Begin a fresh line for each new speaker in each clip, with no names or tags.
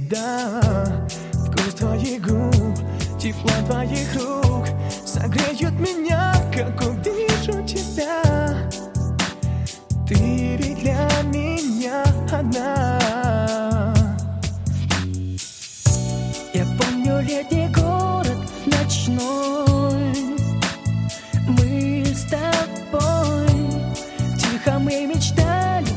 всегда. Вкус твоих губ, тепло твоих рук согреют меня, как увижу тебя. Ты ведь для меня одна. Я помню летний город ночной. Мы с тобой тихо мы мечтали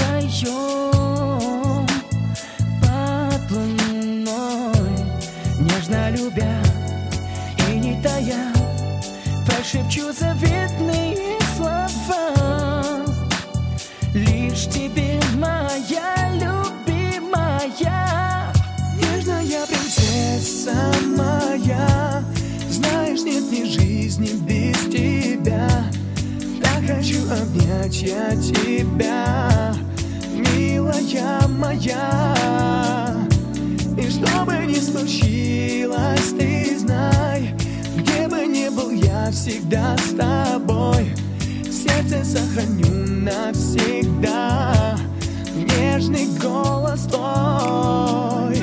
вдвоем под луной, нежно любя и не тая, прошепчу заветные слова. Лишь тебе, моя любимая, нежная принцесса моя. Знаешь, нет ни жизни без тебя. Так хочу обнять я тебя, милая моя. И что бы ни случилось, ты знай, где бы ни был я, всегда с тобой. В сердце сохраню навсегда нежный голос твой.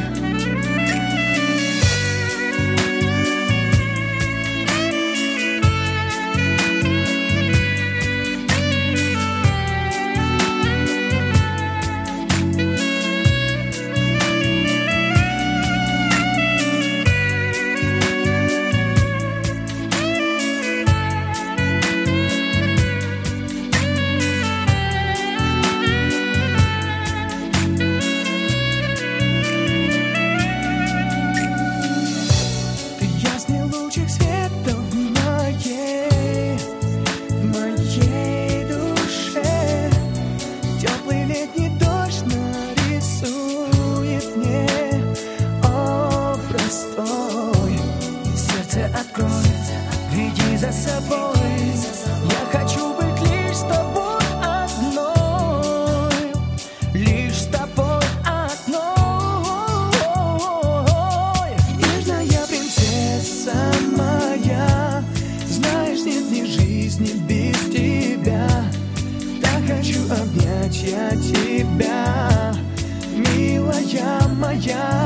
Веди за собой, я хочу быть лишь с тобой одной, лишь с тобой одной. Нежная принцесса моя, знаешь, нет ни жизни без тебя. Так хочу обнять я тебя, милая моя.